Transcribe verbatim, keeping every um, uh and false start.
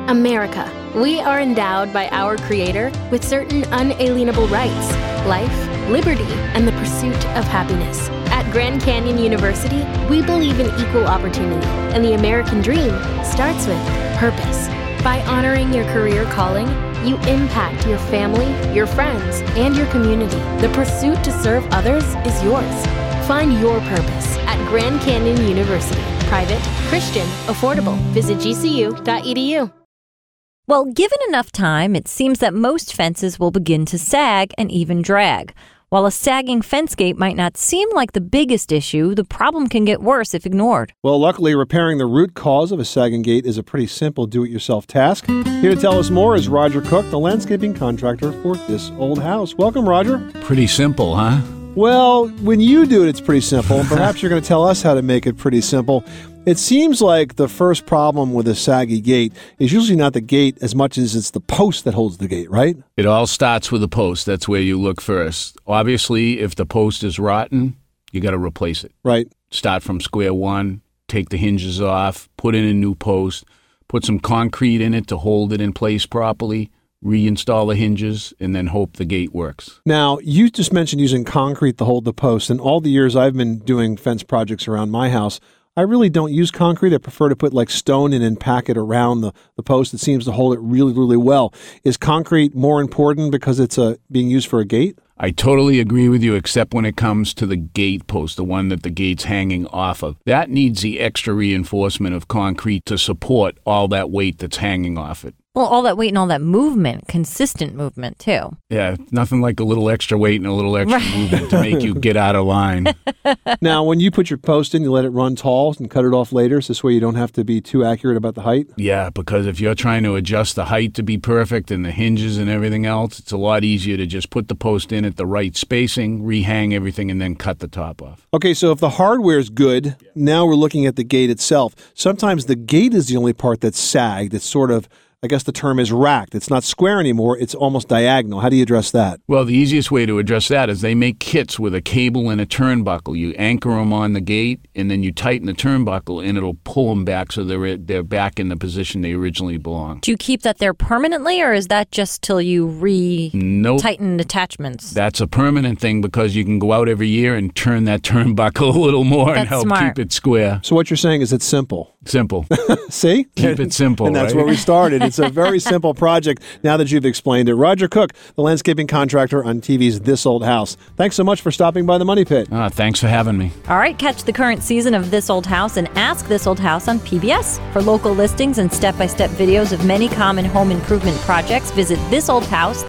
America. We are endowed by our Creator with certain unalienable rights: life, liberty, and the pursuit of happiness. At Grand Canyon University, we believe in equal opportunity, and the American dream starts with purpose. By honoring your career calling, you impact your family, your friends, and your community. The pursuit to serve others is yours. Find your purpose at Grand Canyon University. Private, Christian, affordable. Visit G C U dot E D U. Well, given enough time, it seems that most fences will begin to sag and even drag. While a sagging fence gate might not seem like the biggest issue, the problem can get worse if ignored. Well, luckily, repairing the root cause of a sagging gate is a pretty simple do-it-yourself task. Here to tell us more is Roger Cook, the landscaping contractor for This Old House. Welcome, Roger. Pretty simple, huh? Well, when you do it, it's pretty simple. Perhaps you're going to tell us how to make it pretty simple. It seems like the first problem with a saggy gate is usually not the gate as much as it's the post that holds the gate, right? It all starts with the post. That's where you look first. Obviously, if the post is rotten, you got to replace it. Right. Start from square one, take the hinges off, put in a new post, put some concrete in it to hold it in place properly, reinstall the hinges, and then hope the gate works. Now, you just mentioned using concrete to hold the post, and all the years I've been doing fence projects around my house, I really don't use concrete. I prefer to put like stone in and pack it around the, the post. It seems to hold it really, really well. Is concrete more important because it's a, being used for a gate? I totally agree with you, except when it comes to the gate post, the one that the gate's hanging off of. That needs the extra reinforcement of concrete to support all that weight that's hanging off it. Well, all that weight and all that movement, consistent movement, too. Yeah, nothing like a little extra weight and a little extra Right. movement to make you get out of line. Now, when you put your post in, you let it run tall and cut it off later, so this way you don't have to be too accurate about the height? Yeah, because if you're trying to adjust the height to be perfect and the hinges and everything else, it's a lot easier to just put the post in at the right spacing, rehang everything, and then cut the top off. Okay, so if the hardware is good, now we're looking at the gate itself. Sometimes the gate is the only part that's sagged. It's sort of, I guess the term is racked. It's not square anymore. It's almost diagonal. How do you address that? Well, the easiest way to address that is they make kits with a cable and a turnbuckle. You anchor them on the gate, and then you tighten the turnbuckle, and it'll pull them back so they're they're back in the position they originally belong. Do you keep that there permanently, or is that just till you re-tighten Nope. attachments? That's a permanent thing because you can go out every year and turn that turnbuckle a little more and That's help smart. keep it square. So what you're saying is it's simple. Simple. See? Keep it simple, And that's right? where we started. It's a very simple project now that you've explained it. Roger Cook, the landscaping contractor on T V's This Old House. Thanks so much for stopping by the Money Pit. Ah, thanks for having me. All right, catch the current season of This Old House and Ask This Old House on P B S. For local listings and step-by-step videos of many common home improvement projects, visit This Old House.